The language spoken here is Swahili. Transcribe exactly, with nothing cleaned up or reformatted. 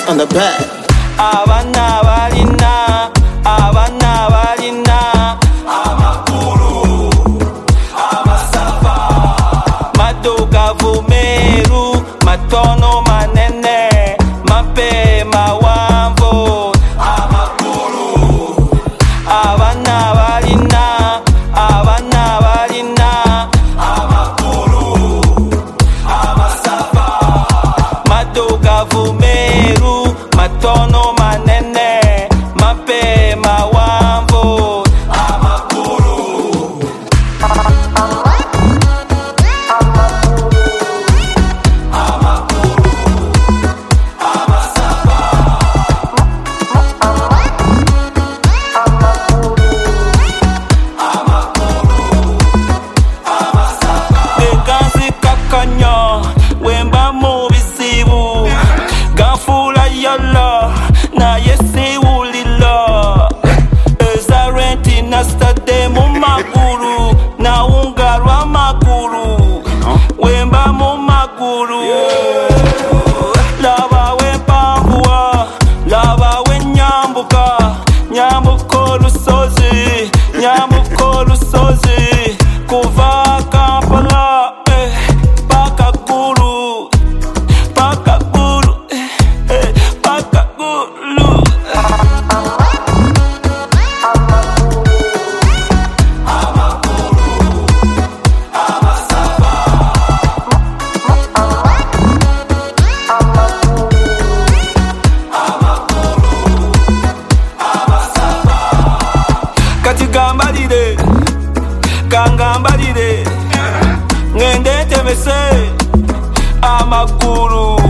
on the back. Abana balina, abana balina, amakuru, amasafa, madoga vumeru, matono manene, mape mawamvo, amakuru, abana balina, abana balina, amakuru, amasafa, madoga vumeru, matono manene, mape mawamvo, amakuru. Eganzi kakanya, wemba mu bizibu, gafula yala, na yesi ulila. Ezarenti na stade mu maguru, na ungarwa maguru, wemba mu maguru. Lava wemba mvua, lava we nyambuka, nyambuko lusozi, nyambuko lusozi, kuva Kampala, eh, paka guru, paka guru, eh, eh, paka guru. Kati gambalire, kangambalire, ngende temese amakuru.